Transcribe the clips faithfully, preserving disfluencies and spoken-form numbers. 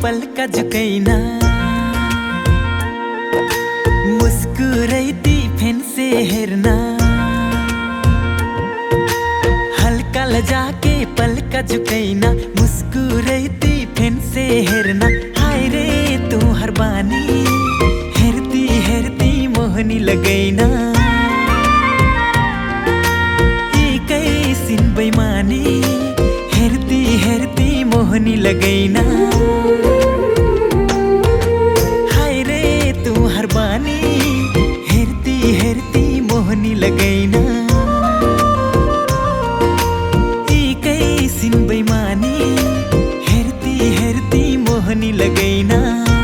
पलका झुकैना मुस्कुराइती फेन से हेरना हल्का लजा के पलका झुकैना मुस्कुराइती फेन से हेरना हाय रे तू हर बानी हेरती हेरती मोहनी लगैना कैसिन बेमानी हेरती हेरती मोहनी लगैना हाय रे तू हर बानी हेरती हेरती मोहनी लगैना कैसिन बेमानी हेरती हेरती मोहनी लगैना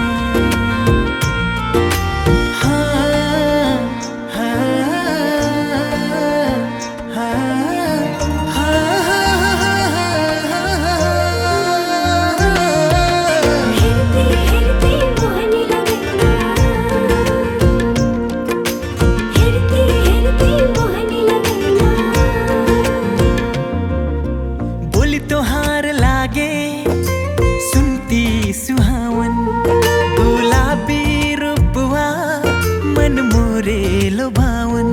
तोहार लागे सुनती सुहावन गुलाबी रूपवा मन मोरे लोभावन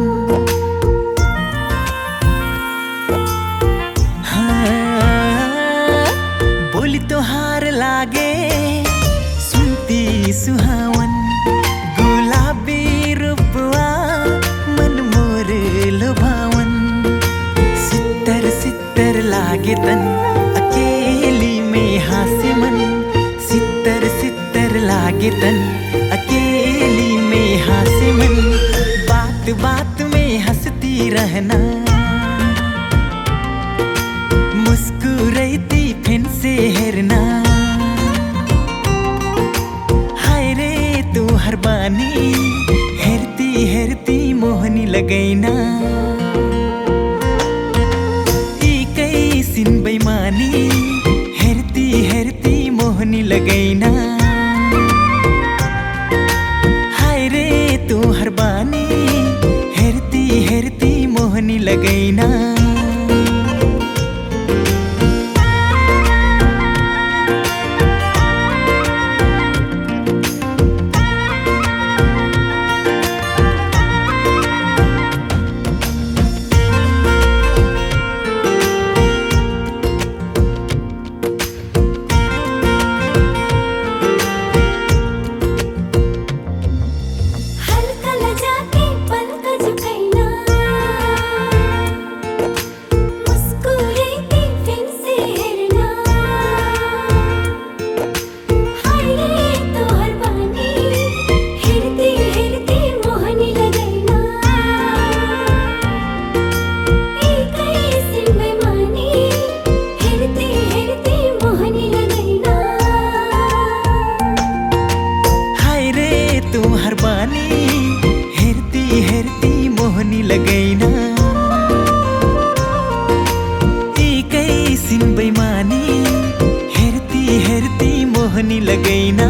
हाँ बोली तोहार लागे सुनती सुहावन गुलाबी रूपवा मन मोरे लोभावन सितर सितर लागे तन अकेली में हासे मन सितर सितर लागे तन अकेली में हासे मन बात बात में हंसती रहना मुस्कुराइती फिर से हेरना हाय रे तू हर बानी हेरती हेरती मोहनी लगैना कैसिन बेमानी हेरती हेरती मोहनी लगैना हाय रे तू हर बानी हेरती हेरती मोहनी लगैना तू हर बानी हेरती हेरती मोहनी लगैना कैसिन बेमानी हेरती हेरती मोहनी लगैना।